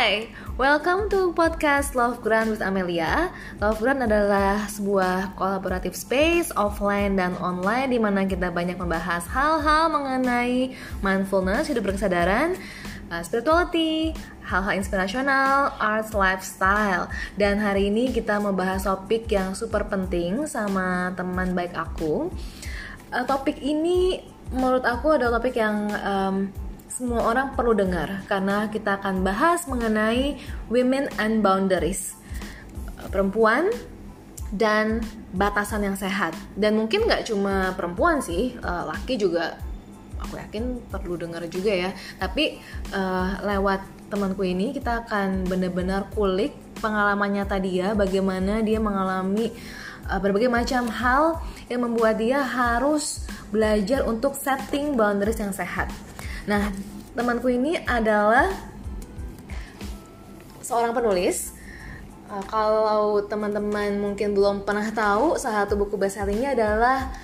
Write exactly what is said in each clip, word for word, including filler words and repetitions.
Hai, welcome to podcast Love Ground with Amelia. Love Ground adalah sebuah collaborative space offline dan online di mana kita banyak membahas hal-hal mengenai mindfulness, hidup berkesadaran, uh, spirituality, hal-hal inspirasional, arts, lifestyle. Dan hari ini kita membahas topik yang super penting sama teman baik aku. Uh, topik ini menurut aku adalah topik yang um, semua orang perlu dengar karena kita akan bahas mengenai women and boundaries, perempuan dan batasan yang sehat. Dan mungkin nggak cuma perempuan sih, uh, laki juga aku yakin perlu dengar juga ya. Tapi uh, lewat temanku ini kita akan benar-benar kulik pengalamannya tadi ya, bagaimana dia mengalami uh, berbagai macam hal yang membuat dia harus belajar untuk setting boundaries yang sehat. Nah, temanku ini adalah seorang penulis. Uh, kalau teman-teman mungkin belum pernah tahu, salah satu buku bestsellingnya adalah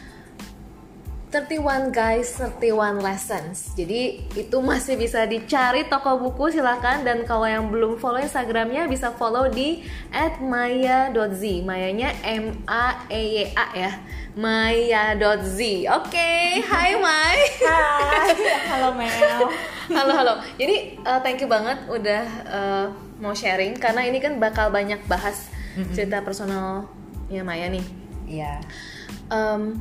thirty one Guys, thirty one Lessons. Jadi itu masih bisa dicari toko buku, silakan. Dan kalau yang belum follow Instagramnya bisa follow di at maya dot z. Mayanya M A E Y A ya, maya dot z. Oke, okay. Hai Mai. Hai, halo Mel. Halo halo. Jadi uh, thank you banget udah uh, mau sharing karena ini kan bakal banyak bahas mm-hmm. cerita personalnya Maya nih. Iya. Um,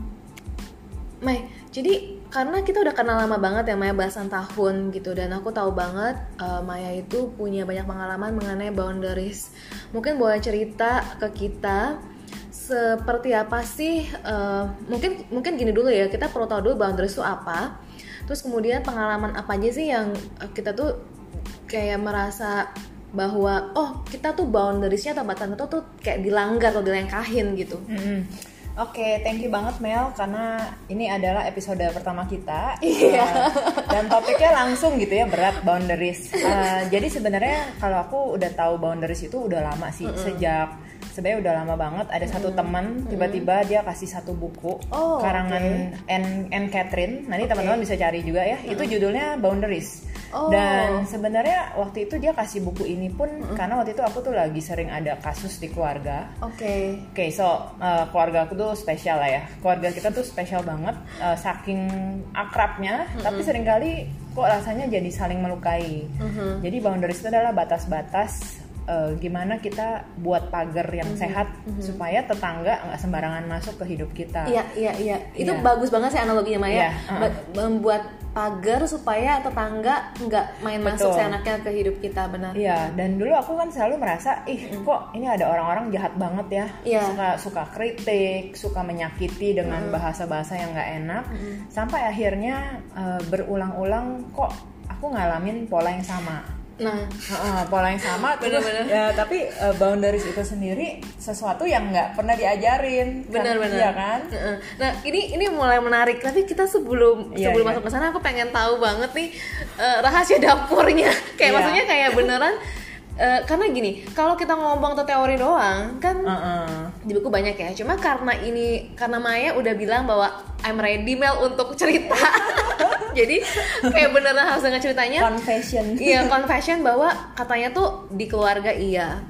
Mai, jadi karena kita udah kenal lama banget ya Maya, belasan tahun gitu, dan aku tahu banget uh, Maya itu punya banyak pengalaman mengenai boundaries. Mungkin boleh cerita ke kita seperti apa sih? Uh, mungkin mungkin gini dulu ya, kita perlu tahu dulu boundaries itu apa. Terus kemudian pengalaman apa aja sih yang uh, kita tuh kayak merasa bahwa oh kita tuh boundariesnya atau batasan itu tuh kayak dilanggar atau dilangkahin gitu. Mm-hmm. Oke, okay, thank you banget Mel karena ini adalah episode pertama kita. Iya. uh, dan topiknya langsung gitu ya, berat, boundaries. Uh, jadi sebenarnya kalau aku udah tahu boundaries itu udah lama sih, mm-hmm. sejak sebenarnya udah lama banget. Ada mm-hmm. satu teman tiba-tiba dia kasih satu buku oh, karangan okay. Anne, Anne Catherine. Nanti okay. teman-teman bisa cari juga ya. Mm-hmm. Itu judulnya Boundaries. Oh. Dan sebenarnya waktu itu dia kasih buku ini pun mm-hmm. karena waktu itu aku tuh lagi sering ada kasus di keluarga. Oke. Okay. Oke, okay, so uh, keluarga aku tuh spesial lah ya. Keluarga kita tuh spesial banget, uh, saking akrabnya, mm-hmm. tapi seringkali kok rasanya jadi saling melukai. Mm-hmm. Jadi boundaries itu adalah batas-batas uh, gimana kita buat pagar yang mm-hmm. sehat mm-hmm. supaya tetangga nggak sembarangan masuk ke hidup kita. Iya, iya, iya. Itu yeah. bagus banget sih analoginya Maya. Yeah, uh-uh. Membuat pagar supaya tetangga nggak main Betul. masuk seenaknya ke hidup kita, benar. Iya, dan dulu aku kan selalu merasa, ih mm. kok ini ada orang-orang jahat banget ya, yeah. suka suka kritik, suka menyakiti dengan mm. bahasa-bahasa yang nggak enak, mm. sampai akhirnya uh, berulang-ulang kok aku ngalamin pola yang sama. Nah, uh, pola yang sama, terus ya tapi uh, boundaries itu sendiri sesuatu yang nggak pernah diajarin, benar-benar, kan? Iya kan? Nah, ini ini mulai menarik. Tapi kita sebelum yeah, sebelum yeah. masuk ke sana, aku pengen tahu banget nih uh, rahasia dapurnya. Kayak yeah. maksudnya kayak beneran. Uh, karena gini, kalau kita ngomong atau teori doang kan uh-uh. di buku banyak ya. Cuma karena ini, karena Maya udah bilang bahwa I'm ready Mel untuk cerita. Jadi kayak beneran harus dengar ceritanya. Confession. Iya, confession bahwa katanya tuh di keluarga iya,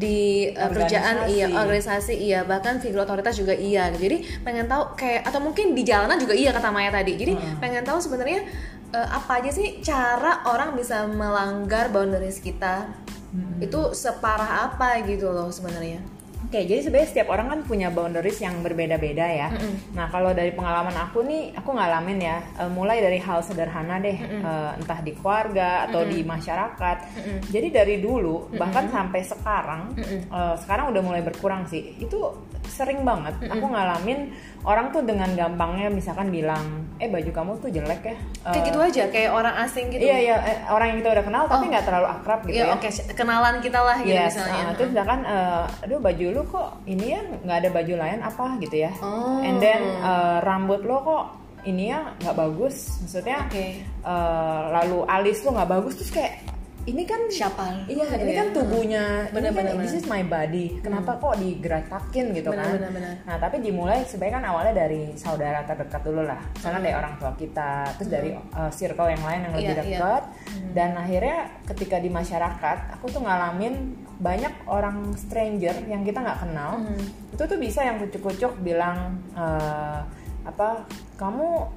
di uh, kerjaan iya, organisasi iya, bahkan figur otoritas juga iya. Jadi pengen tahu kayak, atau mungkin di jalanan juga iya kata Maya tadi. Jadi uh-uh. pengen tahu sebenarnya uh, apa aja sih cara orang bisa melanggar boundaries kita. Hmm. Itu separah apa gitu loh sebenarnya. Oke, jadi sebenarnya setiap orang kan punya boundaries yang berbeda-beda ya. Mm-hmm. Nah, kalau dari pengalaman aku nih, aku ngalamin ya, uh, mulai dari hal sederhana deh, mm-hmm. uh, entah di keluarga atau mm-hmm. di masyarakat. Mm-hmm. Jadi dari dulu, mm-hmm. bahkan sampai sekarang, mm-hmm. uh, sekarang udah mulai berkurang sih. Itu sering banget mm-hmm. aku ngalamin orang tuh dengan gampangnya misalkan bilang, eh baju kamu tuh jelek ya. Uh, kayak gitu aja, kayak orang asing gitu. Iya iya, orang yang kita udah kenal oh. tapi nggak terlalu akrab gitu iya, ya. Oke, okay. Kenalan kita lah gitu yes, misalnya. Uh, terus misalkan, uh, aduh baju lu kok ini ya nggak ada baju lain apa gitu ya. Oh. And then uh, rambut lo kok ini ya nggak bagus, maksudnya. Okay. Uh, lalu alis lo nggak bagus, terus kayak ini kan siapa? Iya, gitu ini ya? kan tubuhnya, bener, ini kan bener, this is my body. Kenapa hmm. kok digeratakin gitu bener, kan? Bener, bener. Nah, tapi dimulai sebenarnya kan awalnya dari saudara terdekat dulu lah. Misalnya hmm. dari orang tua kita, terus hmm. dari uh, circle yang lain yang lebih iya, dekat. Iya. Hmm. Dan akhirnya ketika di masyarakat, aku tuh ngalamin banyak orang stranger yang kita nggak kenal. Hmm. Itu tuh bisa yang kucuk-kucuk bilang uh, apa? Kamu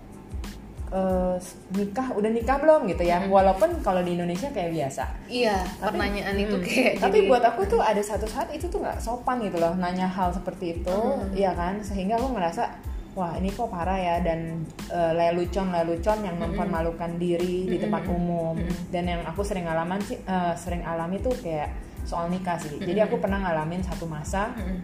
Uh, nikah udah nikah belum gitu ya, hmm. walaupun kalau di Indonesia kayak biasa. Iya, tapi, pertanyaan hmm, itu kayak. Tapi jadi... buat aku tuh ada satu saat itu tuh nggak sopan gitu loh, nanya hal seperti itu, hmm. iya kan, sehingga aku ngerasa wah ini kok parah ya, dan uh, lelucon-lelucon yang hmm. mempermalukan diri hmm. di tempat umum. Hmm. Dan yang aku sering ngalamin sih, uh, sering alami tuh kayak soal nikah sih. Hmm. Jadi aku pernah ngalamin satu masa hmm.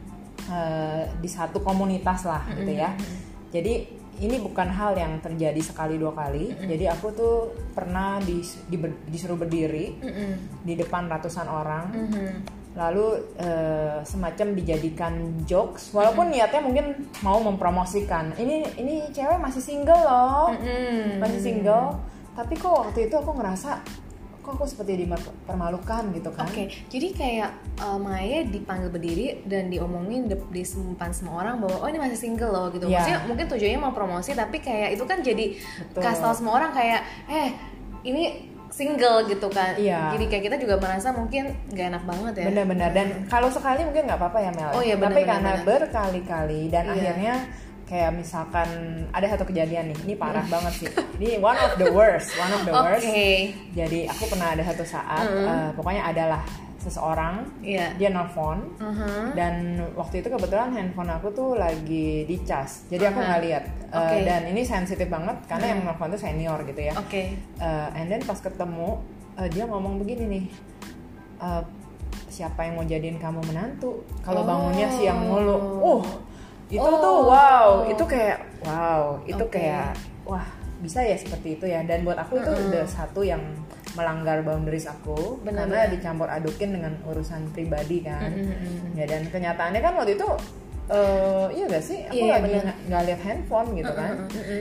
uh, di satu komunitas lah hmm. gitu ya. Jadi ini bukan hal yang terjadi sekali dua kali. Mm-hmm. Jadi aku tuh pernah dis, di, disuruh berdiri mm-hmm. di depan ratusan orang, mm-hmm. lalu uh, semacam dijadikan jokes. Walaupun mm-hmm. niatnya mungkin mau mempromosikan. Ini ini cewek masih single loh, mm-hmm. masih single. Tapi kok waktu itu aku ngerasa kok aku seperti dipermalukan gitu kan. Oke, okay. Jadi kayak uh, Maya dipanggil berdiri dan diomongin di, di depan semua orang bahwa oh ini masih single loh gitu. Yeah. Maksudnya mungkin tujuannya mau promosi, tapi kayak itu kan jadi kasih tau semua orang kayak eh ini single gitu kan. Yeah. Jadi kayak kita juga merasa mungkin gak enak banget ya. Benar-benar. Dan kalau sekali mungkin nggak apa-apa ya Mel. Oh, iya, bener, tapi bener, karena bener. berkali-kali dan yeah. akhirnya kayak misalkan ada satu kejadian nih, ini parah banget sih. Ini one of the worst, one of the worst. Okay. Jadi aku pernah ada satu saat, mm-hmm. uh, pokoknya adalah seseorang, yeah. dia nelfon, uh-huh. dan waktu itu kebetulan handphone aku tuh lagi dicas, jadi aku nggak lihat. Uh, okay. Dan ini sensitif banget karena uh-huh. yang nelfon tuh senior gitu ya. Okay. Uh, and then pas ketemu, uh, dia ngomong begini nih. Uh, siapa yang mau jadiin kamu menantu? Kalau bangunnya oh. siang mulu, uh. itu oh. tuh wow, itu kayak wow, itu okay. kayak wah bisa ya seperti itu ya. Dan buat aku itu mm-hmm. udah satu yang melanggar boundaries aku. Bener, karena bener. dicampur adukin dengan urusan pribadi kan. Mm-hmm. Ya dan kenyataannya kan waktu itu uh, iya gak sih aku yeah, lagi nggak lihat handphone gitu kan. Mm-hmm.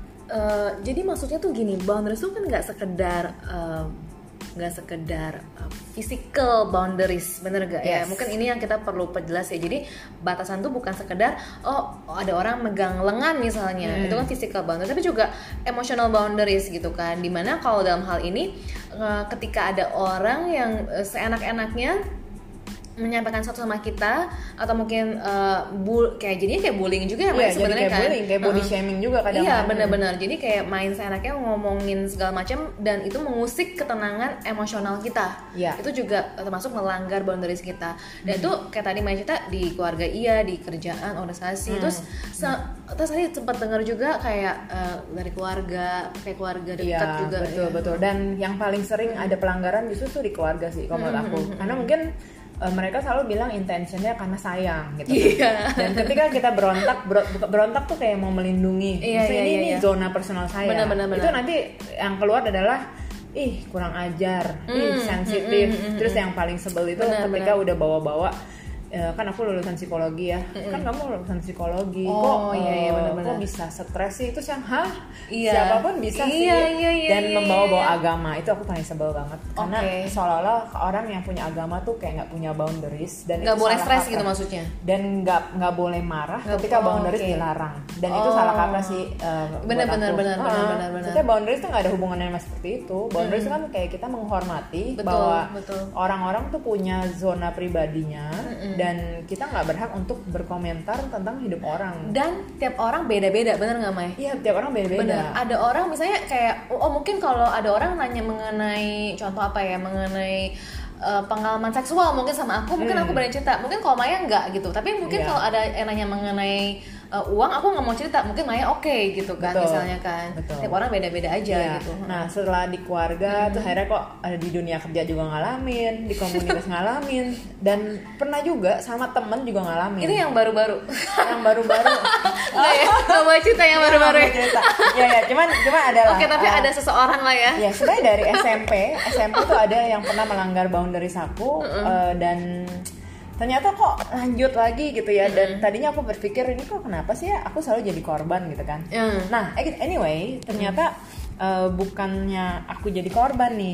Uh, jadi maksudnya tuh gini, boundaries tuh kan nggak sekedar uh, nggak sekedar uh, physical boundaries, bener gak yes. ya? Mungkin ini yang kita perlu perjelas ya. Jadi batasan tuh bukan sekedar oh ada orang megang lengan misalnya, hmm. itu kan physical boundaries, tapi juga emotional boundaries gitu kan. Dimana kalau dalam hal ini uh, ketika ada orang yang uh, seenak-enaknya menyampaikan sesuatu sama kita atau mungkin uh, bu kayak jadinya kayak bullying juga ya yeah, sebenarnya kan bullying, kayak body uh-huh. shaming juga kadang-kadang. Iya benar-benar, jadi kayak main seenaknya ngomongin segala macam dan itu mengusik ketenangan emosional kita. Yeah. Itu juga termasuk melanggar boundaries kita. Dan hmm. itu kayak tadi Maya cerita di keluarga iya, di kerjaan, organisasi. Hmm. Terus se- terus tadi sempat dengar juga kayak uh, dari keluarga, kayak keluarga dekat yeah, juga. Betul ya. betul. Dan yang paling sering hmm. ada pelanggaran justru tuh di keluarga sih kalau menurut hmm. aku. Karena mungkin Uh, mereka selalu bilang intentionnya karena sayang gitu yeah. kan. Dan ketika kita berontak ber- berontak tuh kayak mau melindungi yeah, maksudnya yeah, ini, yeah, ini yeah. zona personal saya. Bener, bener, bener. Itu nanti yang keluar adalah ih kurang ajar, mm, ih sensitif, mm, mm, mm, terus yang paling sebel itu bener, ketika bener. udah bawa-bawa ya, kan aku lulusan psikologi ya, mm-hmm. kan kamu lulusan psikologi, oh, kok iya, iya, bener-bener. kok bisa stres sih, itu yang hah iya. siapapun bisa iya, sih, iya, iya, dan iya, membawa-bawa iya. agama itu aku paling sebel banget, karena okay. seolah-olah orang yang punya agama tuh kayak nggak punya boundaries dan nggak itu boleh stres kaprah. gitu maksudnya, dan nggak nggak boleh marah gak, ketika boundaries oh, okay. dilarang, dan oh. itu salah kaprah sih. Uh, benar-benar benar uh, benar benar. Maksudnya boundaries tuh nggak ada hubungannya sama seperti itu. Boundaries mm. kan kayak kita menghormati betul, bahwa betul. orang-orang tuh punya zona pribadinya mm-mm. dan kita nggak berhak untuk berkomentar tentang hidup orang. Dan tiap orang beda-beda, bener nggak Mai? Iya, tiap orang beda-beda. Bener. Ada orang misalnya kayak, oh mungkin kalau ada orang nanya mengenai contoh apa ya, mengenai uh, pengalaman seksual mungkin sama aku, mungkin hmm. aku berani cerita. Mungkin kalau Maya nggak gitu. Tapi mungkin yeah. kalau ada yang nanya mengenai uh, uang, aku nggak mau cerita. Mungkin Maya oke okay, gitu kan, betul, misalnya kan. Betul. Tiap orang beda-beda aja yeah. gitu. Nah setelah di keluarga, hmm. tuh akhirnya kok ada di dunia kerja juga ngalamin, di komunitas ngalamin, dan pernah juga sama temen juga ngalamin. Itu yang baru-baru. Yang baru-baru. Nggak ya, nggak mau cerita yang baru-baru. Ya ya, cuman cuman ada lah. Oke, okay, tapi uh, ada seseorang lah ya. Ya sebenarnya dari S M P, S M P tuh ada yang pernah melanggar boundaries aku uh-uh. uh, dan ternyata kok lanjut lagi gitu ya. Dan mm. tadinya aku berpikir ini kok kenapa sih ya aku selalu jadi korban gitu kan. Mm. Nah anyway ternyata mm. uh, bukannya aku jadi korban nih,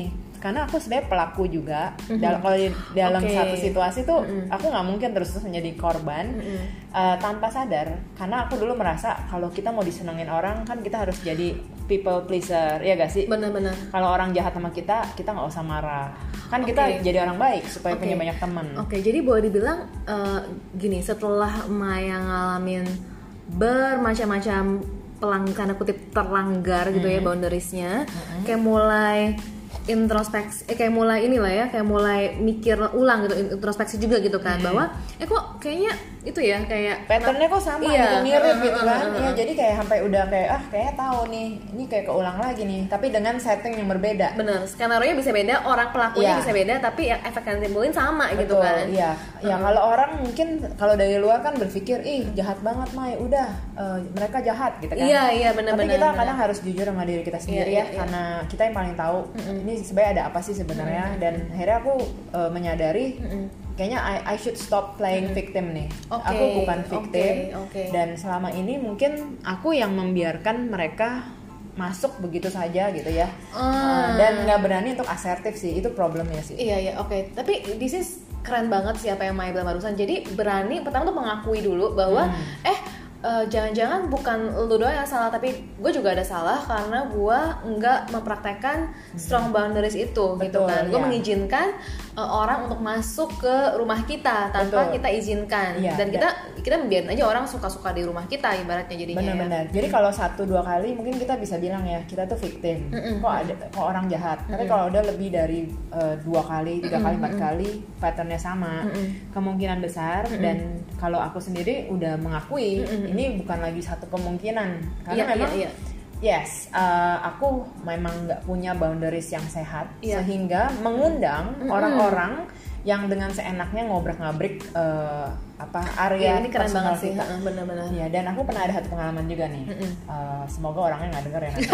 karena aku sebenarnya pelaku juga. Mm-hmm. Dal- kalau di dalam okay. satu situasi tuh mm-hmm. aku nggak mungkin terus-terus menjadi korban mm-hmm. uh, tanpa sadar. Karena aku dulu merasa kalau kita mau disenengin orang kan kita harus jadi people pleaser, ya gak sih? Benar-benar. Kalau orang jahat sama kita, kita nggak usah marah. Kan okay. kita jadi orang baik supaya okay. punya banyak teman. Oke, okay, jadi boleh dibilang uh, gini, setelah Maya ngalamin bermacam-macam pelang tanda kutip terlanggar gitu mm-hmm. ya boundariesnya, mm-hmm. kayak mulai introspeksi, eh, kayak mulai inilah ya, kayak mulai mikir ulang gitu, introspeksi juga gitu kan, mm-hmm. bahwa eh kok kayaknya itu ya kayak patternnya kok sama iya, gitu mirip uh, gitu uh, kan, uh, uh, ya jadi kayak sampai udah kayak ah kayak tahu nih, ini kayak keulang lagi nih, tapi dengan setting yang berbeda. Bener, skenario nya bisa beda, orang pelakunya yeah. bisa beda, tapi yang efek yang timbulin sama. Betul, gitu kan. Iya, ya uh-huh. kalau orang mungkin kalau dari luar kan berpikir ih jahat banget Mai, udah uh, mereka jahat gitu kan. Iya iya benar. Tapi bener, kita bener. kadang harus jujur sama diri kita sendiri yeah, ya, yeah, karena yeah. kita yang paling tahu mm-hmm. ini sebenarnya ada apa sih sebenarnya, mm-hmm. dan akhirnya aku uh, menyadari. Mm-hmm. Kayaknya I, I should stop playing victim nih. Okay, aku bukan victim okay, okay. dan selama ini mungkin aku yang membiarkan mereka masuk begitu saja gitu ya. Uh. Uh, dan nggak berani untuk asertif sih, itu problemnya sih. Iya iya oke. Okay. Tapi this is keren banget sih apa yang Maya bilang barusan. Jadi berani pertama tuh mengakui dulu bahwa hmm. eh Uh, jangan-jangan bukan lu doang yang salah, tapi gue juga ada salah karena gue nggak mempraktekkan strong boundaries itu. Betul, gitu kan. Gue ya. mengizinkan uh, orang untuk masuk ke rumah kita tanpa Betul. kita izinkan ya, dan kita ya. kita membiarkan aja orang suka-suka di rumah kita ibaratnya jadinya. Benar-benar. Ya. Jadi kalau satu dua kali mungkin kita bisa bilang ya kita tuh victim. Mm-mm. Kok ada kok orang jahat. Mm-mm. Tapi kalau udah lebih dari uh, dua kali, tiga kali, empat kali patternnya sama, Mm-mm. kemungkinan besar. Mm-mm. Dan kalau aku sendiri udah mengakui Mm-mm. ini bukan lagi satu kemungkinan karena yeah, memang yeah, yeah. yes uh, aku memang nggak punya boundaries yang sehat yeah. sehingga mengundang mm-hmm. orang-orang yang dengan seenaknya ngobrak-ngabrik uh, apa area yeah, ini keren banget sih kita. Benar-benar. Ya, dan aku pernah ada satu pengalaman juga nih. Mm-hmm. Uh, semoga orangnya nggak denger ya nanti.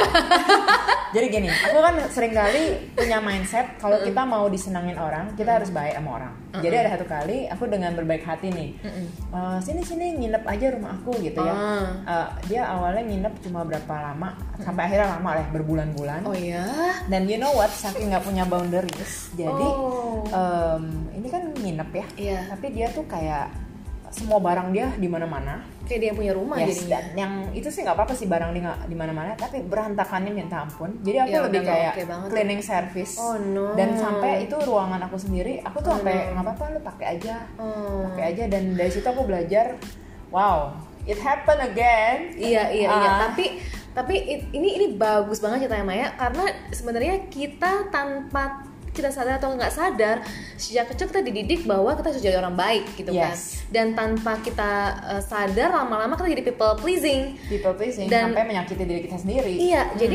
Jadi gini, aku kan sering kali punya mindset kalau mm-hmm. kita mau disenangin orang, kita mm-hmm. harus baik sama orang. Mm-hmm. Jadi ada satu kali aku dengan berbaik hati nih, mm-hmm. uh, sini-sini nginep aja rumah aku gitu ya. Mm. Uh, dia awalnya nginep cuma berapa lama, mm-hmm. sampai akhirnya lama lah, berbulan-bulan. Oh ya. Dan you know what, saking nggak punya boundaries, jadi oh. um, ini kan nginep ya, yeah. tapi dia tuh kayak semua barang dia di mana-mana. Kayak dia yang punya rumah yes, jadinya. Dan yang itu sih nggak apa-apa sih barang dia di mana-mana, tapi berantakannya minta ampun. Jadi aku ya, lebih kayak okay cleaning service. Oh no. Dan sampai itu ruangan aku sendiri, aku tuh oh, sampai nggak no. apa-apa lu pakai aja, oh. pakai aja. Dan dari situ aku belajar, wow, it happen again. Iya iya uh, iya. Tapi tapi it, ini ini bagus banget ceritanya Maya, karena sebenarnya kita tanpa kita sadar atau nggak sadar sejak kecil kita dididik bahwa kita harus jadi orang baik gitu yes. kan, dan tanpa kita uh, sadar lama-lama kita jadi people pleasing people pleasing dan sampai menyakiti diri kita sendiri. Iya hmm. jadi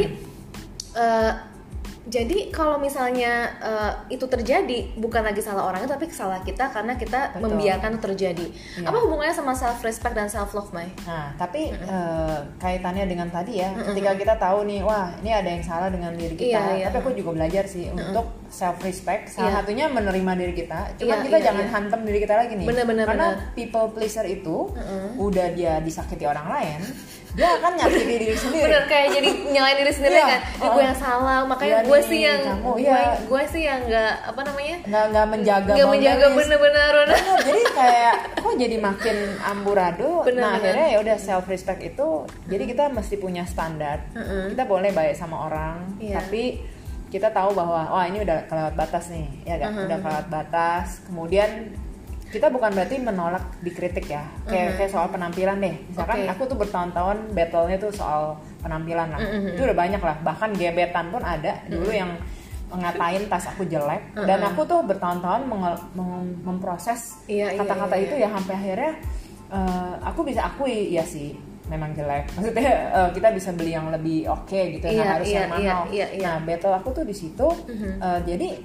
uh, jadi kalau misalnya uh, itu terjadi bukan lagi salah orangnya tapi salah kita karena kita Betul. membiarkan itu terjadi. Ya. Apa hubungannya sama self respect dan self love, Mai? Nah, tapi mm-hmm. uh, kaitannya dengan tadi ya, mm-hmm. ketika kita tahu nih, wah ini ada yang salah dengan diri kita. Iya, iya. Tapi aku juga belajar sih mm-hmm. untuk self respect. Salah iya. satunya menerima diri kita. Cuman iya, kita iya, jangan iya. hantam diri kita lagi nih. Bener-bener. Karena bener. people pleaser itu mm-hmm. udah dia disakiti orang lain. Dia akan nyakiti diri sendiri. Bener, kayak jadi nyalain diri sendiri kan. Eh, gue yang salah, makanya gue sih yang kamu, gue, ya. gue sih yang nggak apa namanya nggak nggak menjaga nggak menjaga bener-bener. Bener, jadi kayak kok jadi makin amburadul. Bener, nah bener. Akhirnya ya udah self respect itu. Jadi kita mesti punya standar. Mm-hmm. Kita boleh baik sama orang, yeah. tapi kita tahu bahwa wah ini udah kelewat batas nih, ya kan? Mm-hmm. Udah kelewat batas. Kemudian kita bukan berarti menolak dikritik ya, kayak, mm-hmm. kayak soal penampilan deh. Misalkan okay. aku tuh bertahun-tahun battle-nya tuh soal penampilan lah, mm-hmm. itu udah banyak lah. Bahkan gebetan pun ada mm-hmm. dulu yang ngatain tas aku jelek, mm-hmm. dan aku tuh bertahun-tahun meng- mem- memproses iya, kata-kata iya, iya. itu ya sampai akhirnya uh, aku bisa akui ya sih memang jelek. Maksudnya uh, kita bisa beli yang lebih oke okay, gitu, iya, nggak harus iya, yang mahal. Iya, iya, iya. Nah battle aku tuh di situ, mm-hmm. uh, jadi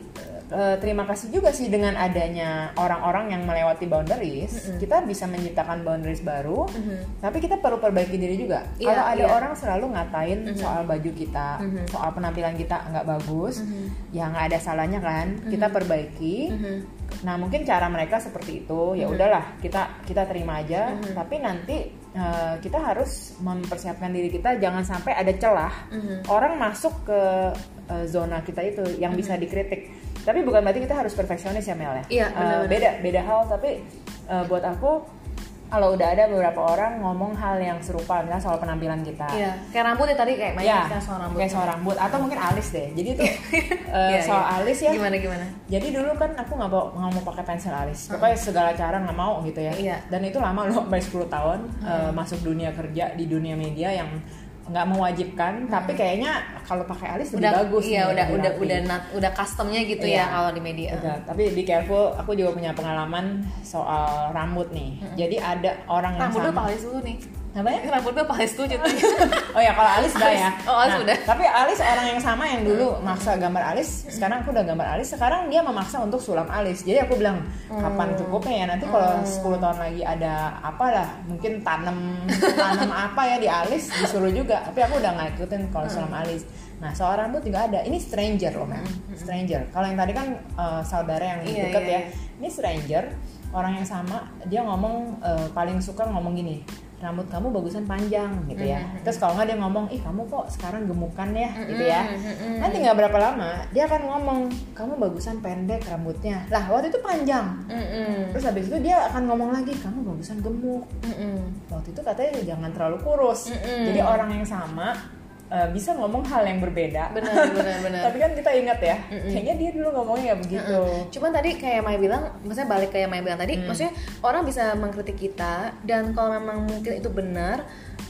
uh, terima kasih juga sih dengan adanya orang-orang yang melewati boundaries, mm-hmm. kita bisa menciptakan boundaries baru, mm-hmm. tapi kita perlu perbaiki diri juga. Yeah, kalau ada yeah. orang selalu ngatain mm-hmm. soal baju kita, mm-hmm. soal penampilan kita nggak bagus, mm-hmm. ya nggak ada salahnya kan, mm-hmm. kita perbaiki. Mm-hmm. Nah mungkin cara mereka seperti itu, ya udahlah kita kita terima aja, mm-hmm. tapi nanti Uh, kita harus mempersiapkan diri kita jangan sampai ada celah mm-hmm. orang masuk ke uh, zona kita itu yang mm-hmm. bisa dikritik. Tapi bukan berarti kita harus perfeksionis ya Mel ya. Iya, uh, beda beda hal. Tapi uh, buat aku kalau udah ada beberapa orang ngomong hal yang serupa misalnya soal penampilan kita. Iya. Kayak rambut ya tadi kayak Maya ya, soal rambut. Kayak soal rambut atau mungkin alis deh. Jadi tuh uh, yeah, soal yeah. alis ya. Gimana gimana? Jadi dulu kan aku nggak mau nggak mau pakai pensil alis. Pokoknya uh-huh. segala cara nggak mau gitu ya. Iya. Dan itu lama loh sampai sepuluh tahun uh-huh. uh, masuk dunia kerja di dunia media yang nggak mewajibkan, hmm. tapi kayaknya kalau pakai alis lebih udah, bagus. Iya, nih, udah udah udah nat, udah customnya gitu iya, ya kalau di media. Udah. Tapi be careful, aku juga punya pengalaman soal rambut nih. Hmm. Jadi ada orang yang rambut sama. Rambut apa alis dulu nih? Apa ya? Rambut gue apa alis tuh gitu. Oh ya kalau alis udah ya. Oh alis nah, udah. Tapi alis orang yang sama yang dulu maksa gambar alis, sekarang aku udah gambar alis, sekarang dia memaksa untuk sulam alis. Jadi aku bilang kapan cukupnya ya, nanti kalau sepuluh tahun lagi ada apalah, mungkin tanam tanam apa ya di alis disuruh juga. Tapi aku udah nggak ikutin kalau sulam alis. Nah soal rambut juga ada. Ini stranger loh Mel, stranger. Kalau yang tadi kan uh, saudara yang iya, deket iya, ya. iya. Ini stranger, orang yang sama, dia ngomong uh, paling suka ngomong gini. Rambut kamu bagusan panjang gitu ya. Mm-hmm. Terus kalau nggak dia ngomong, ih kamu kok sekarang gemukan ya, mm-hmm. gitu ya. Mm-hmm. Nanti nggak berapa lama dia akan ngomong, kamu bagusan pendek rambutnya. Lah waktu itu panjang. Mm-hmm. Terus habis itu dia akan ngomong lagi, kamu bagusan gemuk. Mm-hmm. Waktu itu katanya jangan terlalu kurus. Mm-hmm. Jadi orang yang sama uh, bisa ngomong hal yang berbeda. Benar, benar, benar. Tapi kan kita ingat ya, mm-hmm. kayaknya dia dulu ngomongnya begitu. Mm-hmm. Cuman tadi kayak Maya bilang, maksudnya balik kayak Maya bilang tadi, mm. maksudnya orang bisa mengkritik kita dan kalau memang mungkin itu benar,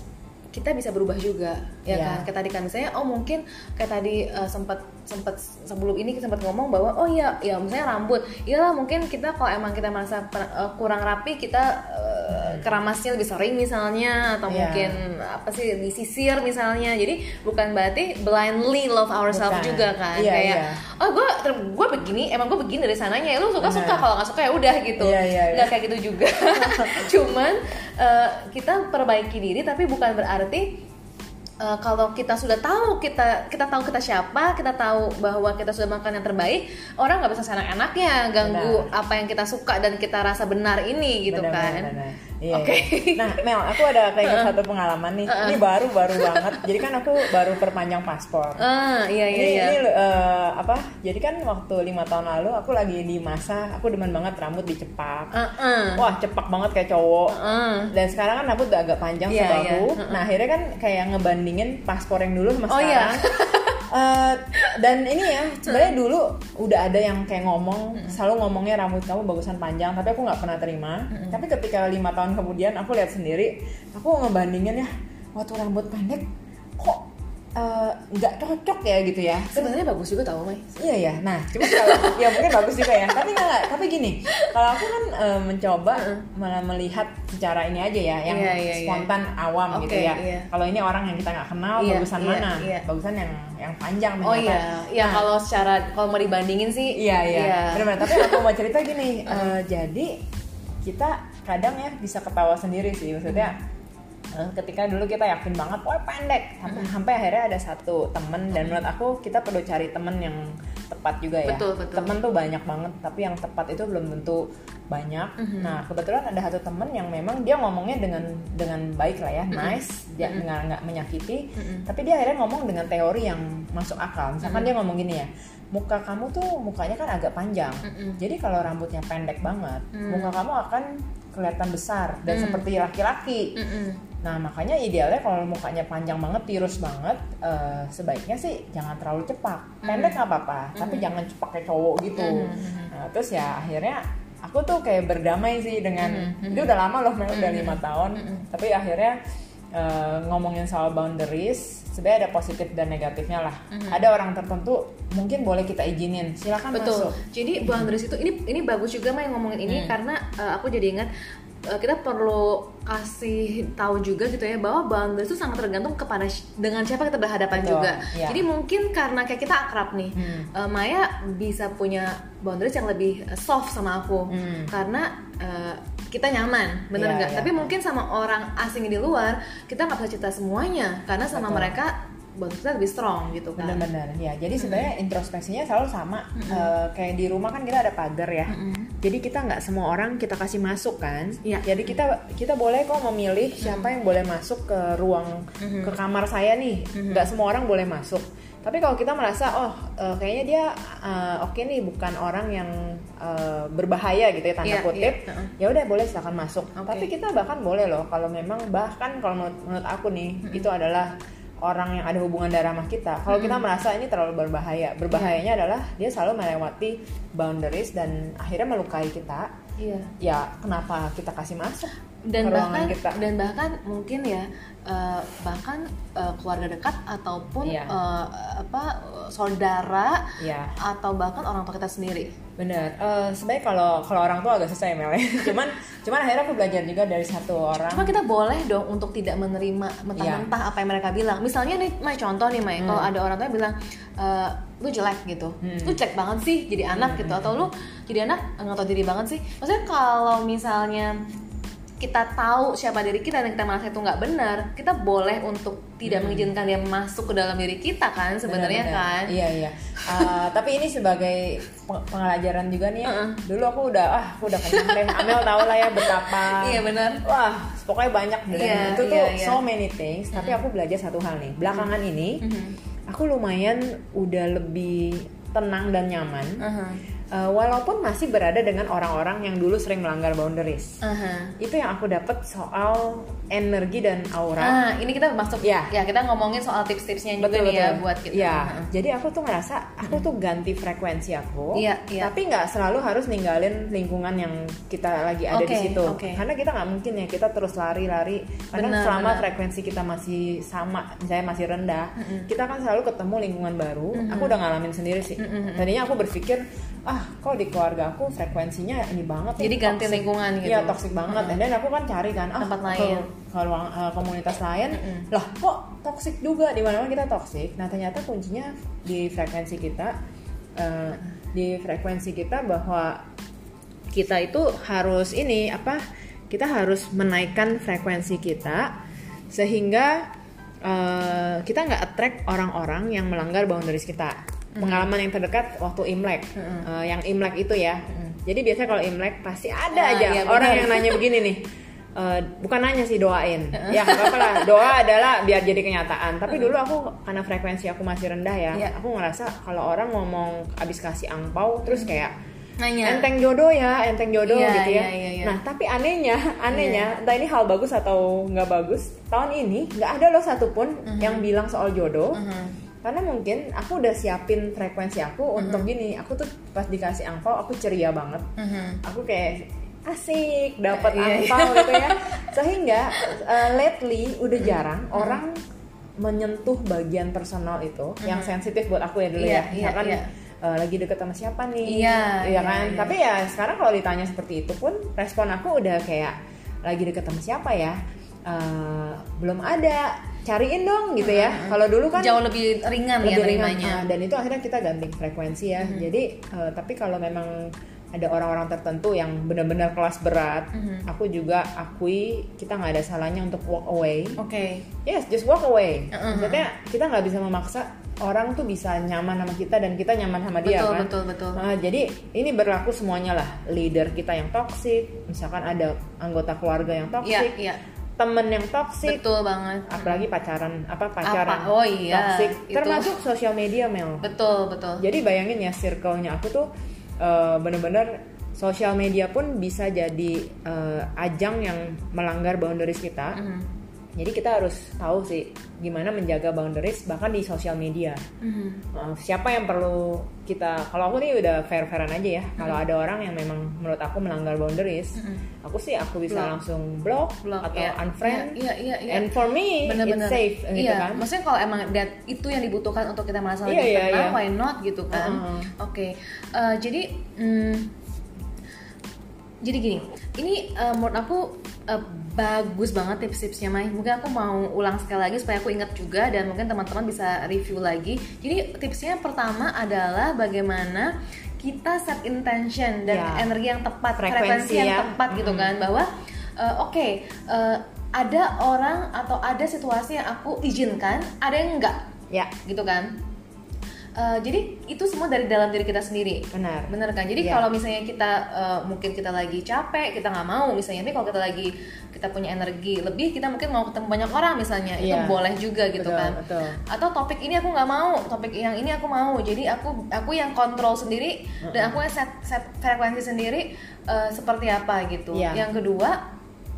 kita bisa berubah juga, ya yeah. kan? Kayak tadi kan misalnya, oh mungkin kayak tadi uh, sempat sempat sebelum ini kita sempat ngomong bahwa oh iya, ya misalnya rambut, iyalah mungkin kita kalau emang kita merasa uh, kurang rapi, kita uh, keramasnya lebih sering misalnya, atau yeah. mungkin apa sih disisir misalnya. Jadi bukan berarti blindly love ourselves bukan. Juga kan, yeah, kayak yeah. oh gue gue begini, emang gue begini dari sananya, lu suka suka, kalau nggak suka ya udah gitu, yeah, yeah, yeah. nggak kayak gitu juga. Cuman uh, kita perbaiki diri, tapi bukan berarti Berarti uh, kalau kita sudah tahu kita kita tahu kita siapa, kita tahu bahwa kita sudah makan yang terbaik, orang nggak bisa seenak-enaknya ganggu benar. Apa yang kita suka dan kita rasa benar ini gitu benar, kan. Benar, benar. Iya, Oke. Okay. Nah, Mel, aku ada keinget satu pengalaman nih. Uh-uh. Ini baru-baru banget. Jadi kan aku baru perpanjang paspor. Uh, iya iya ini, iya. Ini uh, apa? Jadi kan waktu lima tahun lalu aku lagi di masa aku demen banget rambut dicepak. Uh-uh. Wah, cepak banget kayak cowok. Uh-uh. Dan sekarang kan rambut udah agak panjang yeah, sebahu. Yeah. Uh-uh. Nah, akhirnya kan kayak ngebandingin paspor yang dulu sama oh, sekarang. Iya. Uh, dan ini ya sebenarnya dulu udah ada yang kayak ngomong mm-hmm. selalu ngomongnya rambut kamu bagusan panjang, tapi aku nggak pernah terima. Mm-hmm. Tapi ketika lima tahun kemudian aku lihat sendiri, aku ngebandingin ya waktu rambut pendek kok nggak uh, cocok ya gitu ya. Sebenarnya bagus juga tau Mai. Iya ya. Nah cuma kalau ya mungkin bagus juga ya. Tapi nggak. Tapi gini, kalau aku kan uh, mencoba uh-uh. malah melihat secara ini aja ya, yang yeah, yeah, spontan yeah. awam okay, gitu ya. Yeah. Kalau ini orang yang kita nggak kenal, yeah, bagusan yeah, mana? Yeah. Bagusan yang yang panjang. Oh iya. Kan? Ya nah, kalau secara kalau mau dibandingin sih. Iya iya. Yeah. Benar-benar. Tapi aku mau cerita gini. uh, jadi kita kadang ya bisa ketawa sendiri sih. Maksudnya. Ketika dulu kita yakin banget, wah pendek, sampai, mm-hmm. sampai akhirnya ada satu temen, dan menurut aku kita perlu cari temen yang tepat juga ya. Betul, betul. Temen tuh banyak banget, tapi yang tepat itu belum tentu banyak. Mm-hmm. Nah kebetulan ada satu temen yang memang dia ngomongnya dengan dengan baik lah ya, mm-hmm. nice, dia mm-hmm. nggak nggak menyakiti, mm-hmm. tapi dia akhirnya ngomong dengan teori yang masuk akal. Misalkan mm-hmm. dia ngomong gini ya, muka kamu tuh mukanya kan agak panjang, mm-hmm. jadi kalau rambutnya pendek banget, mm-hmm. muka kamu akan kelihatan besar dan mm-hmm. seperti laki-laki. Mm-hmm. Nah makanya idealnya kalau mukanya panjang banget, tirus banget, uh, sebaiknya sih jangan terlalu cepak. Pendek nggak mm-hmm. apa-apa, mm-hmm. tapi jangan cepak kayak cowok gitu. Mm-hmm. Nah, terus ya akhirnya aku tuh kayak berdamai sih dengan, mm-hmm. itu udah lama loh, memang mm-hmm. udah lima tahun. Mm-hmm. Tapi akhirnya uh, ngomongin soal boundaries, sebenarnya ada positif dan negatifnya lah. Mm-hmm. Ada orang tertentu mungkin boleh kita izinin, silakan betul. Masuk. Jadi boundaries itu ini ini bagus juga mah yang ngomongin ini, mm. karena uh, aku jadi ingat uh, kita perlu kasih tahu juga gitu ya bahwa boundaries itu sangat tergantung kepada sh- dengan siapa kita berhadapan Betul, juga. ya. Jadi mungkin karena kayak kita akrab nih, hmm. uh, Maya bisa punya boundaries yang lebih soft sama aku hmm. karena uh, kita nyaman, bener nggak? Ya, ya. Tapi mungkin sama orang asing di luar kita nggak bisa cerita semuanya karena sama Betul. mereka boundaries kita lebih strong gitu kan. Bener-bener ya. Jadi sebenarnya mm-hmm. introspeksinya selalu sama. Mm-hmm. Uh, kayak di rumah kan kita ada pagar ya. Mm-hmm. Jadi kita nggak semua orang kita kasih masuk kan. Yeah. Jadi kita kita boleh kok memilih siapa mm-hmm. yang boleh masuk ke ruang mm-hmm. ke kamar saya nih. Mm-hmm. Nggak semua orang boleh masuk. Tapi kalau kita merasa oh uh, kayaknya dia uh, oke okay nih bukan orang yang uh, berbahaya gitu ya tanda yeah, kutip, yeah. uh-uh. ya udah boleh silakan masuk. Okay. Tapi kita bahkan boleh loh kalau memang bahkan kalau menurut, menurut aku nih mm-hmm. itu adalah orang yang ada hubungan darah sama kita. Kalau mm-hmm. kita merasa ini terlalu berbahaya, berbahayanya yeah. adalah dia selalu melewati boundaries dan akhirnya melukai kita. Iya. Yeah. Ya kenapa kita kasih masuk? Dan bahkan kita. dan bahkan mungkin ya uh, bahkan uh, keluarga dekat ataupun yeah. uh, apa saudara yeah. atau bahkan orang tua kita sendiri. Benar. Uh, sebenarnya kalau kalau orang tua agak susah ya Mel. cuman cuman akhirnya aku belajar juga dari satu orang. Cuma kita boleh dong untuk tidak menerima mentah-mentah yeah. apa yang mereka bilang. Misalnya nih, Mai contoh nih Mai, hmm. kalau ada orang tua yang bilang uh, lu jelek gitu, hmm. lu jelek banget sih jadi anak hmm. gitu, atau lu jadi anak nggak tahu diri banget sih. Maksudnya kalau misalnya kita tahu siapa diri kita dan kita merasa itu nggak benar, kita boleh untuk tidak hmm. mengizinkan dia masuk ke dalam diri kita kan sebenarnya kan. Iya iya. Uh, tapi ini sebagai pengelajaran juga nih ya. Uh-uh. Dulu aku udah ah aku udah kenyang deh. Amel tau lah ya betapa. Iya benar. Wah pokoknya banyak dan yeah, itu tuh yeah, yeah. so many things. Uh-huh. Tapi aku belajar satu hal nih. Belakangan uh-huh. ini uh-huh. aku lumayan udah lebih tenang dan nyaman. Uh-huh. Uh, walaupun masih berada dengan orang-orang yang dulu sering melanggar boundaries, uh-huh. itu yang aku dapat soal energi dan aura. Ah, ini kita masuk ya, ya kita ngomongin soal tips-tipsnya juga betul, nih betul. ya buat kita. Ya, uh-huh. jadi aku tuh ngerasa aku tuh ganti frekuensi aku, yeah, yeah. tapi nggak selalu harus ninggalin lingkungan yang kita lagi ada okay, di situ. Okay. Karena kita nggak mungkin ya kita terus lari-lari. Karena bener, selama bener. frekuensi kita masih sama, misalnya masih rendah, uh-huh. kita kan selalu ketemu lingkungan baru. Uh-huh. Aku udah ngalamin sendiri sih. Uh-huh. Tadinya aku berpikir ah kok di keluarga aku frekuensinya ini banget jadi ya, ganti toxic. Lingkungan gitu. Iya toksik banget. Hmm. Dan aku kan cari kan ah tempat ke, lain ke ruang uh, komunitas lain hmm. lah kok toksik juga, di mana-mana kita toksik. Nah ternyata kuncinya di frekuensi kita uh, di frekuensi kita bahwa kita itu harus ini apa kita harus menaikkan frekuensi kita sehingga uh, kita nggak attract orang-orang yang melanggar boundaries kita. Pengalaman yang terdekat waktu Imlek, mm-hmm. uh, yang Imlek itu ya. Mm-hmm. Jadi biasanya kalau Imlek pasti ada ah, aja iya, orang yang nanya begini nih. Uh, bukan nanya sih, doain. Uh-huh. Ya nggak apa-apa lah. Doa adalah biar jadi kenyataan. Tapi uh-huh. dulu aku karena frekuensi aku masih rendah ya. Yeah. Aku ngerasa kalau orang ngomong abis kasih angpau terus kayak nanya. Enteng jodoh ya, enteng jodoh yeah, gitu ya. Yeah, yeah, yeah. Nah tapi anehnya, anehnya yeah. entah ini hal bagus atau nggak bagus. Tahun ini nggak ada loh satupun uh-huh. yang bilang soal jodoh. Uh-huh. Karena mungkin aku udah siapin frekuensi aku uh-huh. untuk gini. Aku tuh pas dikasih angpau aku ceria banget. Uh-huh. Aku kayak asik dapat uh, angpau iya. gitu ya. Sehingga uh, lately udah jarang uh-huh. orang menyentuh bagian personal itu uh-huh. yang sensitif buat aku ya dulu yeah, ya. Misalkan yeah, yeah. uh, lagi deket sama siapa nih. Iya yeah, kan. Yeah, Tapi yeah. ya sekarang kalau ditanya seperti itu pun respon aku udah kayak lagi deket sama siapa ya. Uh, belum ada, cariin dong gitu ya. Uh-huh. Kalau dulu kan jauh lebih ringan lebih ya terimanya. Uh, dan itu akhirnya kita ganti frekuensi ya. Uh-huh. Jadi uh, tapi kalau memang ada orang-orang tertentu yang benar-benar kelas berat, uh-huh. aku juga akui kita nggak ada salahnya untuk walk away. Oke. Okay. Yes, just walk away. Uh-huh. Maksudnya kita nggak bisa memaksa orang tuh bisa nyaman sama kita dan kita nyaman sama dia betul, kan. Betul betul betul. Uh, jadi ini berlaku semuanya lah. Leader kita yang toksik, misalkan ada anggota keluarga yang toksik. Iya, iya. Temen yang toksik, betul banget. Apalagi pacaran, apa pacaran apa? Oh iya, toksik, termasuk sosial media Mel. Betul betul. Jadi bayangin ya circle-nya aku tuh uh, bener-bener sosial media pun bisa jadi uh, ajang yang melanggar boundaries kita. Mm-hmm. Jadi kita harus tahu sih gimana menjaga boundaries bahkan di sosial media. Mm-hmm. Uh, siapa yang perlu kita? Kalau aku nih udah fair-fairan aja ya. Mm-hmm. Kalau ada orang yang memang menurut aku melanggar boundaries, mm-hmm. aku sih aku bisa block. langsung block, block atau yeah. unfriend. Yeah, yeah, yeah. And for me bener-bener. It's safe, yeah. gitu kan? Maksudnya kalau emang that, itu yang dibutuhkan untuk kita merasa yeah, lebih yeah, tenang, yeah. why not gitu kan? Uh-huh. Oke, okay. uh, jadi. Hmm, Jadi gini, ini uh, menurut aku uh, bagus banget tips-tipsnya Mai. Mungkin aku mau ulang sekali lagi supaya aku ingat juga dan mungkin teman-teman bisa review lagi. Jadi tipsnya pertama adalah bagaimana kita set intention dan ya. energi yang tepat, frekuensi, frekuensi yang ya. tepat hmm. gitu kan, bahwa uh, oke okay, uh, ada orang atau ada situasi yang aku izinkan, ada yang enggak, ya, gitu kan. Uh, jadi itu semua dari dalam diri kita sendiri. Benar. Benar kan? Jadi yeah. kalau misalnya kita uh, mungkin kita lagi capek, kita nggak mau misalnya, tapi kalau kita lagi kita punya energi lebih, kita mungkin mau ketemu banyak orang misalnya, yeah. itu boleh juga gitu, betul, kan. Betul. Atau topik ini aku nggak mau, topik yang ini aku mau. Jadi aku aku yang kontrol sendiri uh-huh. dan aku yang set set frekuensi sendiri uh, seperti apa gitu. Yeah. Yang kedua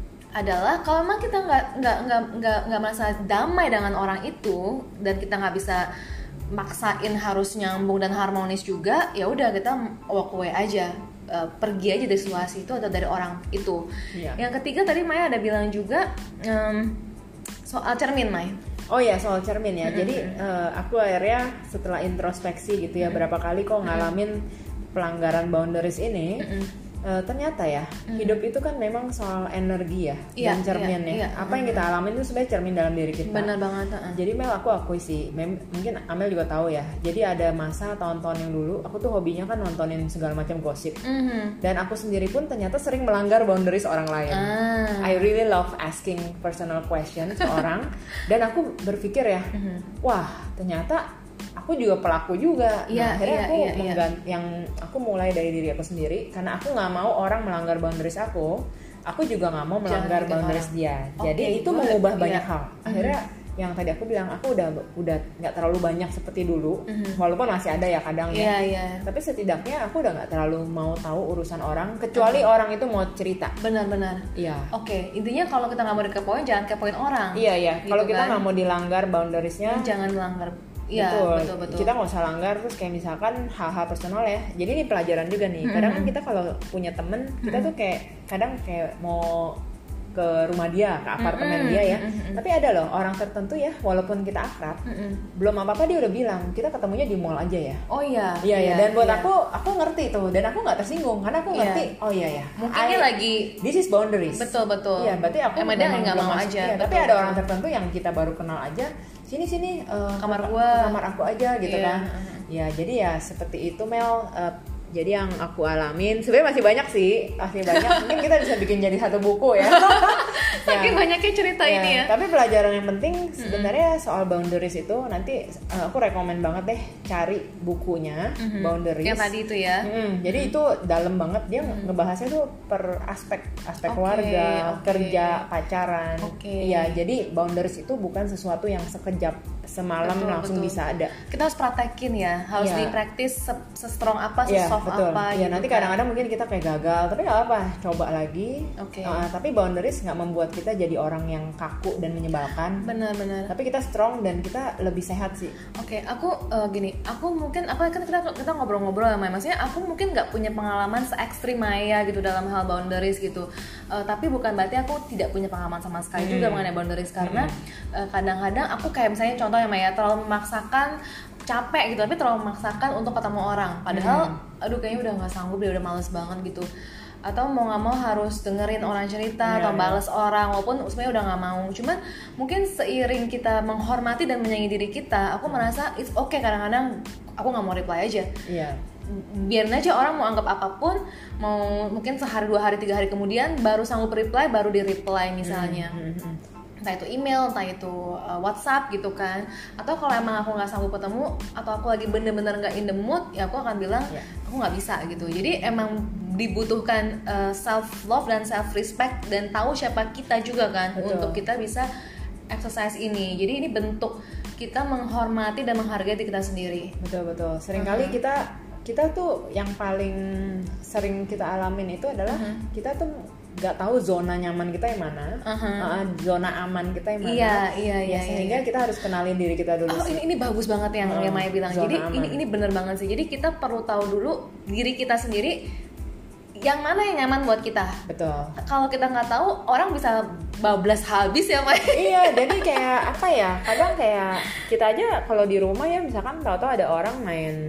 adalah kalau memang kita nggak nggak nggak nggak nggak merasa damai dengan orang itu dan kita nggak bisa maksain harus nyambung dan harmonis juga, ya udah kita walk away aja, uh, pergi aja dari situasi itu atau dari orang itu. Yeah. Yang ketiga tadi Maya ada bilang juga um, soal cermin, Maya. Oh ya, soal cermin ya. Mm-hmm. Jadi uh, aku akhirnya setelah introspeksi gitu ya, mm-hmm. berapa kali kok ngalamin mm-hmm. pelanggaran boundaries ini. Mm-hmm. Uh, ternyata ya mm. hidup itu kan memang soal energi ya, yeah, dan cermin yeah, ya. Yeah. Apa yang kita alamin itu sebenarnya cermin dalam diri kita. Benar banget. Uh. Jadi Mel, aku akui sih, mem- mungkin Amel juga tahu ya. Jadi ada masa tahun-tahun yang dulu, aku tuh hobinya kan nontonin segala macam gosip. Mm-hmm. Dan aku sendiri pun ternyata sering melanggar boundaries orang lain. Ah. I really love asking personal questions ke orang. Dan aku berpikir ya, mm-hmm. wah ternyata aku juga pelaku juga. Nah, yeah, akhirnya yeah, aku yeah, menggant- yeah. yang aku mulai dari diri aku sendiri, karena aku nggak mau orang melanggar boundaries aku, aku juga nggak mau melanggar boundaries orang. Dia. Okay, jadi itu mengubah yeah. banyak hal. Akhirnya mm-hmm. yang tadi aku bilang, aku udah udah nggak terlalu banyak seperti dulu, mm-hmm. walaupun masih ada ya kadang yeah, ya. Yeah. Tapi setidaknya aku udah nggak terlalu mau tahu urusan orang, kecuali mm-hmm. orang itu mau cerita. Benar-benar. Iya. Oke, okay. Intinya kalau kita nggak mau dikepoin, jangan kepoin orang. Iya iya. Gitu kalau kita nggak kan? mau dilanggar boundariesnya, jangan melanggar. Ya, betul. betul, betul. Kita nggak usah langgar. Terus kayak misalkan hal-hal personal ya. Jadi ini pelajaran juga nih. Kadang kan kita kalau punya temen, kita tuh kayak kadang kayak mau ke rumah dia, ke apartemen mm-hmm. dia ya. Mm-hmm. Tapi ada loh orang tertentu ya, walaupun kita akrab, mm-hmm. belum apa-apa dia udah bilang kita ketemunya di mall aja ya. Oh iya. Iya ya. Dan buat iya. aku, aku ngerti tuh. Dan aku nggak tersinggung karena aku ngerti. Yeah. Oh iya ya. Mungkin dia lagi. This is boundaries. Betul betul. Iya, berarti aku emang dia nggak mau aja. Iya, tapi ada orang tertentu yang kita baru kenal aja. Sini sini uh, kamar gua, kamar aku aja gitu yeah. kan. Ya jadi ya seperti itu Mel. Uh, jadi yang aku alamin sebenarnya masih banyak sih, masih banyak. Mungkin kita bisa bikin jadi satu buku ya. Saking ya, banyaknya cerita ya, ini ya. Tapi pelajaran yang penting sebenarnya mm-hmm. soal boundaries itu nanti uh, aku rekomen banget deh cari bukunya mm-hmm. boundaries. Yang tadi itu ya. Mm-hmm. Jadi mm-hmm. itu dalam banget dia mm-hmm. ngebahasnya tuh per aspek aspek okay, keluarga, okay. kerja, pacaran. Okay. Iya, jadi boundaries itu bukan sesuatu yang sekejap semalam betul, langsung betul. Bisa ada. Kita harus praktekin ya, harus yeah. dipraktis se-strong apa, se-soft yeah, apa. Iya, gitu nanti kan. kadang-kadang mungkin kita kayak gagal, tapi nggak apa, coba lagi. Okay. Uh, tapi boundaries nggak membuat kita jadi orang yang kaku dan menyebalkan. Benar-benar. Tapi kita strong dan kita lebih sehat sih. Oke, okay, aku uh, gini, aku mungkin apa kan kita kita ngobrol-ngobrol ya Maya. Maksudnya aku mungkin nggak punya pengalaman se-ekstrim Maya gitu dalam hal boundaries gitu. Uh, tapi bukan berarti aku tidak punya pengalaman sama sekali hmm. juga mengenai boundaries karena hmm. uh, kadang-kadang aku kayak misalnya contoh ya Maya terlalu memaksakan capek gitu tapi terlalu memaksakan untuk ketemu orang padahal hmm. aduh kayaknya udah nggak sanggup dia udah males banget gitu atau mau nggak mau harus dengerin orang cerita yeah, atau balas yeah. orang walaupun sebenarnya udah nggak mau cuman mungkin seiring kita menghormati dan menyayangi diri kita aku merasa it's okay kadang-kadang aku nggak mau reply aja yeah. biarin aja orang mau anggap apapun mau mungkin sehari dua hari tiga hari kemudian baru sanggup reply baru di reply misalnya mm-hmm. entah itu email, entah itu uh, WhatsApp gitu kan atau kalau emang aku nggak sanggup ketemu atau aku lagi bener-bener nggak in the mood ya aku akan bilang yeah. aku nggak bisa gitu jadi emang dibutuhkan uh, self love dan self respect dan tahu siapa kita juga kan betul. Untuk kita bisa exercise ini jadi ini bentuk kita menghormati dan menghargai diri kita sendiri betul betul seringkali uh-huh. kita kita tuh yang paling sering kita alamin itu adalah uh-huh. kita tuh nggak tahu zona nyaman kita yang mana, uh-huh. uh, zona aman kita yang mana, iya, iya, ya, iya, sehingga iya. kita harus kenalin diri kita dulu. Oh, ini, ini bagus banget yang uh, yang Maya bilang. Jadi aman. ini ini bener banget sih. Jadi kita perlu tahu dulu diri kita sendiri yang mana yang nyaman buat kita. Betul. Kalau kita nggak tahu, orang bisa bablas habis ya Maya. Iya, jadi kayak apa ya? Kadang kayak kita aja kalau di rumah ya, misalkan tahu-tahu ada orang main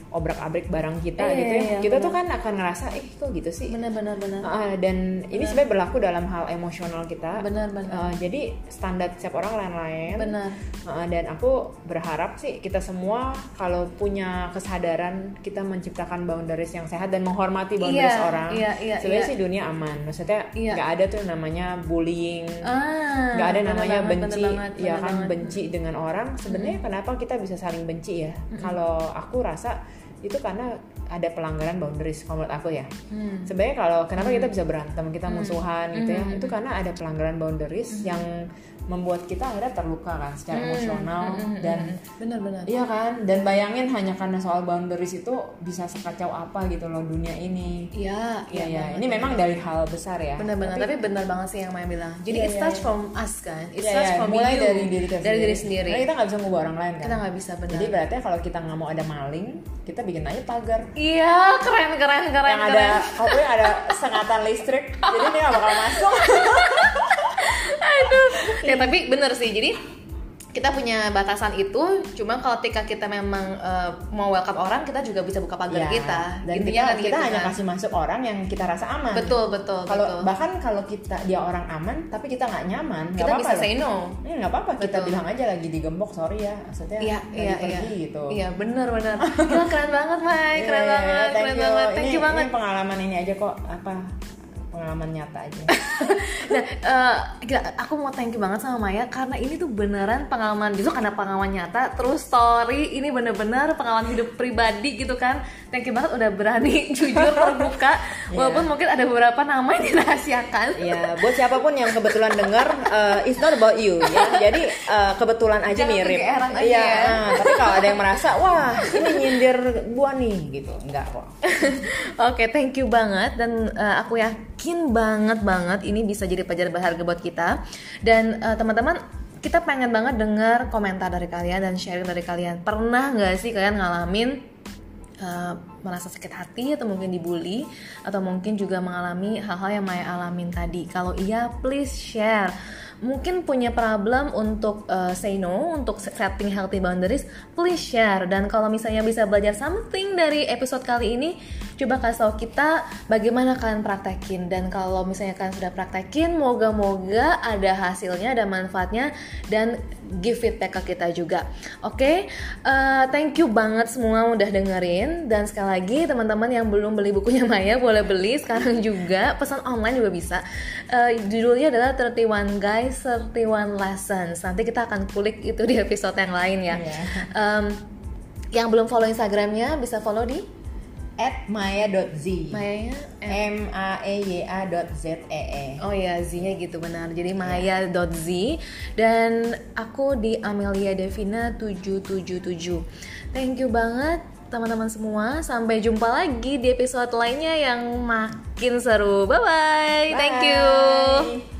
obrak-abrik barang kita iya, gitu ya, iya, kita bener. tuh kan akan ngerasa eh kok gitu sih. Benar-benar benar. Uh, dan bener. Ini sebenarnya berlaku dalam hal emosional kita. Benar-benar. Uh, jadi standar setiap orang lain-lain. Benar. Uh, dan aku berharap sih kita semua kalau punya kesadaran kita menciptakan boundaries yang sehat dan menghormati boundaries iya, orang. Iya, iya, sebenarnya iya. sih dunia aman. Maksudnya nggak iya. ada tuh namanya bullying. Ah, Nggak ada bener namanya banget, benci, bener banget, ya bener kan banget. benci dengan orang. Sebenarnya mm-hmm. kenapa kita bisa saling benci ya? Mm-hmm. Kalau aku rasa itu karena ada pelanggaran boundaries kalau menurut aku ya. Hmm. Sebenarnya kalau kenapa hmm. kita bisa berantem, kita musuhan hmm. gitu ya, hmm. itu karena ada pelanggaran boundaries hmm. yang membuat kita akhirnya terluka kan secara hmm. emosional hmm. dan benar-benar. Iya kan? Dan bayangin hanya karena soal boundaries itu bisa sekacau apa gitu loh dunia ini. Iya, iya ya. Ini memang dari hal besar ya. Benar-benar, tapi, tapi benar banget sih yang Maya bilang. Jadi iya, it starts iya. from us kan. It iya, starts iya. from mulai you. dari diri kita dari sendiri. diri sendiri. Karena kita nggak bisa ngubah orang lain kan. Kita nggak bisa benar. Jadi berarti kalau kita nggak mau ada maling, kita bikin aja pagar. Iya, keren keren keren. Yang keren. ada, pokoknya ada sengatan listrik. Jadi dia nggak bakal masuk. Aduh. Ya tapi bener sih. Jadi kita punya batasan itu, cuma kalau ketika kita memang uh, mau welcome orang, kita juga bisa buka pagar ya, kita. Dan gitu kita, kan, kita gitu hanya kan. kasih masuk orang yang kita rasa aman. Betul betul. Kalau betul. bahkan kalau kita dia orang aman, tapi kita nggak nyaman, kita gak bisa apa-apa say no. Hmm, nggak apa-apa. Kita bilang aja lagi digembok, sorry ya, maksudnya iya, lagi iya, pergi iya. gitu. Iya benar benar. Gila, keren banget, Mai. Keren yeah, banget, thank keren you. banget. Thank ini, you banget. Ini pengalaman ini aja kok apa? Pengalaman nyata aja. Nah, uh, aku mau thank you banget sama Maya karena ini tuh beneran pengalaman, justru karena pengalaman nyata, terus story ini bener-bener pengalaman hidup pribadi gitu kan. Thank you banget udah berani jujur terbuka, yeah. walaupun mungkin ada beberapa nama yang dirahasiakan. Ya, yeah, buat siapapun yang kebetulan dengar, uh, it's not about you ya. Jadi uh, kebetulan aja jangan mirip. Iya, ya, ya. Nah, tapi kalau ada yang merasa, wah ini nyindir gua nih gitu, enggak kok. Oke, okay, thank you banget dan uh, aku yakin banget banget ini bisa jadi pelajaran berharga buat kita. Dan uh, teman-teman, kita pengen banget dengar komentar dari kalian dan sharing dari kalian. Pernah nggak sih kalian ngalamin Uh, merasa sakit hati atau mungkin dibully atau mungkin juga mengalami hal-hal yang Maya alamin tadi? Kalau iya, please share. Mungkin punya problem untuk uh, say no, untuk setting healthy boundaries, please share. Dan kalau misalnya bisa belajar something dari episode kali ini, coba kasih tahu kita bagaimana kalian praktekin. Dan kalau misalnya kalian sudah praktekin, moga-moga ada hasilnya, ada manfaatnya, dan give feedback ke kita juga. Oke, okay? uh, thank you banget semua udah dengerin. Dan sekali lagi teman-teman yang belum beli bukunya Maya boleh beli sekarang juga, pesan online juga bisa. Uh, judulnya adalah thirty one Guys, thirty one Lessons. Nanti kita akan kulik itu di episode yang lain ya. Yeah. Um, yang belum follow Instagramnya bisa follow di at maya dot z. Maya M A E Y A dot Z E E. Oh ya, Z-nya gitu benar. Jadi maya dot z dan aku di Amelia Devina tujuh tujuh tujuh. Thank you banget teman-teman semua. Sampai jumpa lagi di episode lainnya yang makin seru. Bye-bye. Bye. Thank you.